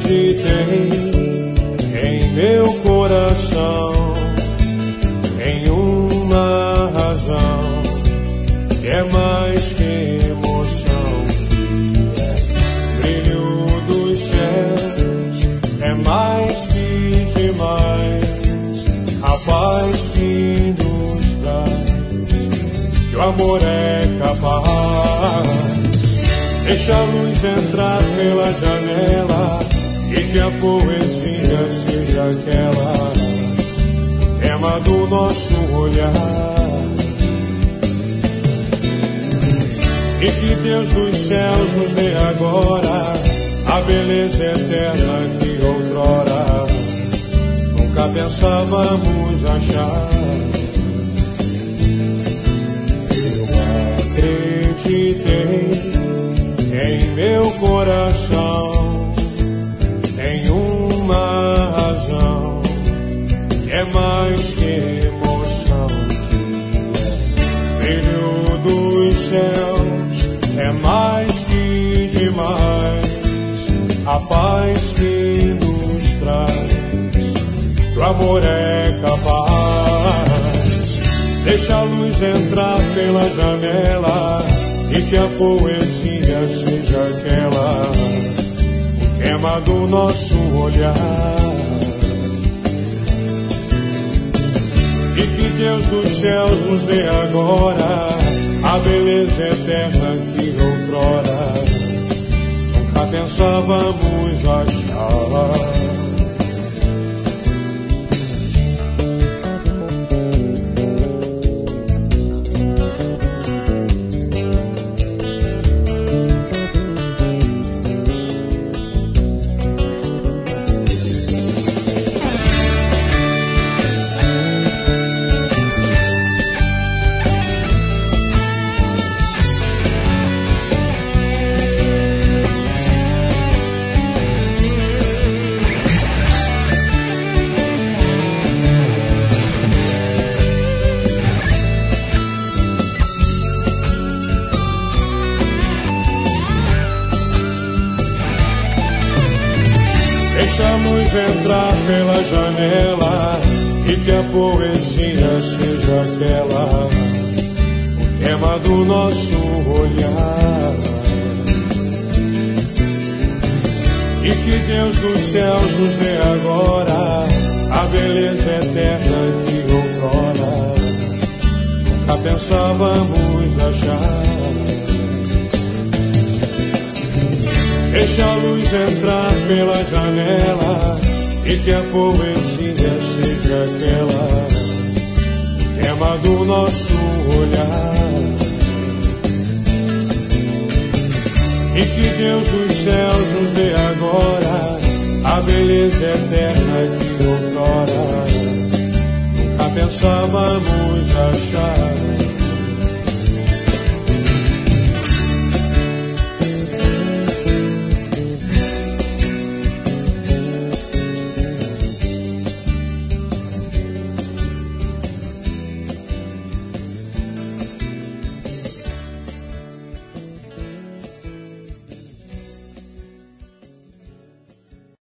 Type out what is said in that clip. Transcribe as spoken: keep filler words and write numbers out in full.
acreditei em meu coração, em uma razão que é mais que emoção, que é brilho dos céus, é mais que demais, a paz que nos traz, que o amor é capaz. Deixa a luz entrar pela janela e que a poesia seja aquela tema do nosso olhar. E que Deus dos céus nos dê agora a beleza eterna que outrora nunca pensávamos achar. Eu acreditei em meu coração, em uma razão que é mais que emoção, que é brilho dos céus, é mais que demais, a paz que nos traz, que o amor é capaz. Deixa a luz entrar pela janela e que a poesia seja aquela, o tema do nosso olhar. E que Deus dos céus nos dê agora a beleza eterna que outrora nunca pensávamos achar. Deixa a luz entrar pela janela e que a poesia seja aquela, o tema do nosso olhar. E que Deus dos céus nos dê agora a beleza eterna que outrora nunca pensávamos achar. Deixa a luz entrar pela janela e que a poesia seja aquela, o tema do nosso olhar. E que Deus dos céus nos dê agora a beleza eterna que outrora nunca pensávamos achar.